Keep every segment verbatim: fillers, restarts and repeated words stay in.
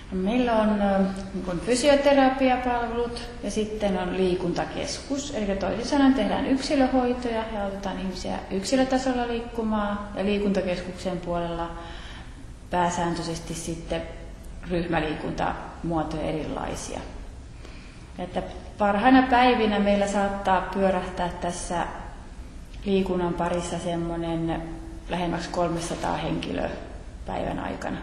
Meillä on niin fysioterapiapalvelut ja sitten on liikuntakeskus. Eli toisin sanoen tehdään yksilöhoitoja ja autetaan ihmisiä yksilötasolla liikkumaan ja liikuntakeskuksen puolella pääsääntöisesti sitten ryhmäliikuntamuotoja erilaisia. Että parhaina päivinä meillä saattaa pyörähtää tässä liikunnan parissa semmoinen lähemmäksi kolmesataa henkilöä päivän aikana.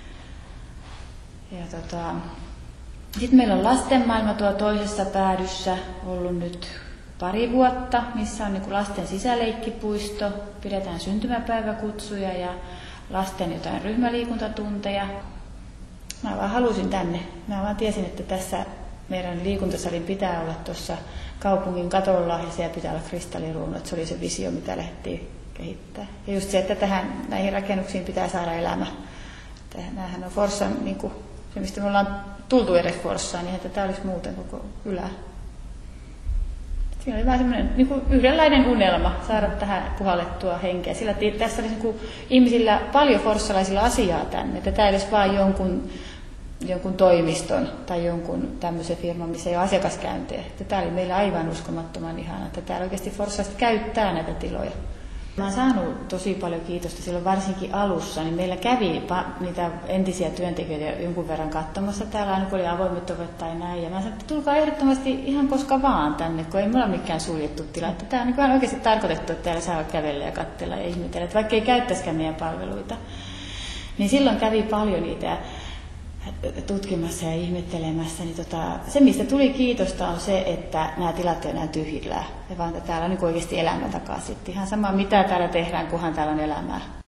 Ja tota, sitten meillä on lastenmaailma tuolla toisessa päädyssä ollut nyt pari vuotta, missä on niin lasten sisäleikkipuisto, pidetään syntymäpäiväkutsuja ja lasten jotain ryhmäliikuntatunteja. Mä vaan halusin tänne. Mä vaan tiesin, että tässä meidän liikuntasalin pitää olla tuossa kaupungin katolla ja siellä pitää olla kristalliruunu, että se oli se visio, mitä lähdettiin kehittämään. Ja just se, että tähän, näihin rakennuksiin pitää saada elämä. Nämähän on Forssan, niin kuin, se mistä me ollaan tultu edes Forssaan, niin että tämä olisi muuten koko ylä. Siinä oli vähän semmoinen niin kuin yhdenlainen unelma saada tähän puhallettua henkeä. Sillä tässä olisi niin kuin ihmisillä paljon forssalaisilla asiaa tänne, että tämä ei olisi vain jonkun, jonkun toimiston tai jonkun tämmöisen firman, missä ei ole asiakaskäyntejä. Että tämä oli meillä aivan uskomattoman ihana, että täällä oikeasti Forssasta käyttää näitä tiloja. Mä oon saanut tosi paljon kiitosta silloin varsinkin alussa, niin meillä kävi niitä entisiä työntekijöitä jonkun verran katsomassa täällä, aina kun oli avoimet ovet tai näin. Ja mä sanoin, että tulkaa ehdottomasti ihan koska vaan tänne, kun ei mulla ole mikään suljettu tila. Tämä on niin ihan oikeasti tarkoitettu, että täällä saa kävellä ja katsella ja ihmetellä, että vaikka ei käyttäisikään meidän palveluita. Niin silloin kävi paljon niitä tutkimassa ja ihmettelemässä, niin tota, se mistä tuli kiitosta on se, että nämä tilat ei enää tyhjillään, vaan että täällä on niin oikeasti elämä takaisin. Ihan sama mitä täällä tehdään, kunhan täällä on elämää.